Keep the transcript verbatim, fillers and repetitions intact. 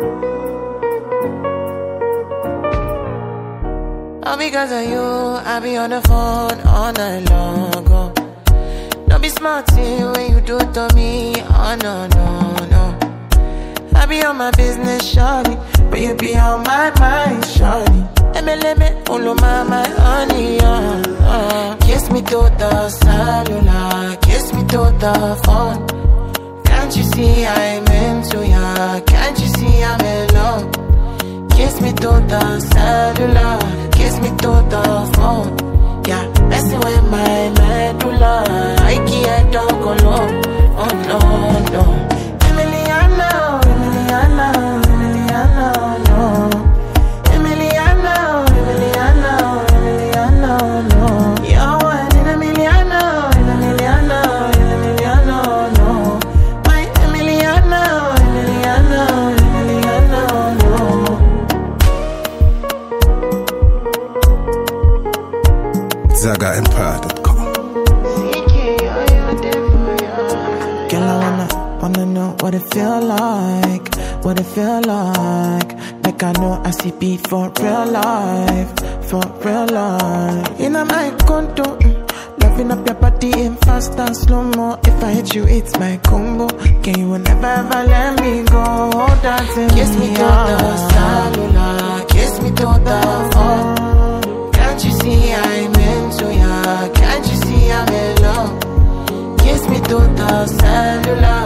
All because of you, I be on the phone all night long. Oh. Don't be smart when you do it to me. Oh no, no, no. I be on my business, shawty, but you be on my mind, shawty. Let me, let me, follow my, my honey, uh, uh. Kiss me to the cellular, kiss me to the phone. Can't you see I'm into ya? Can't you see I'm in love? Kiss me to the cellular, kiss me to the phone. Yeah, messing with my medulla. I can't talk alone. Oh no, no. Emiliano, Emiliano, Emiliano, no. Emiliano, Emiliano, Emiliano, no. You're one in a Emiliano, in Emiliano, in Emiliano, no. My Emiliano, Emiliano, Emiliano, no. Zaga Empire dot com. Girl, I wanna, wanna know what it feel like, what it feel like. Like I know I see beat for real life, for real life. In my condo, mm, loving up your body in fast and slow mo. If I hit you, it's my combo. Can you never ever let me go? Hold on to kiss me, me to the cellular, kiss me to the phone. Can't you see I'm into ya? Can't you see I'm in love? Kiss me to the cellular,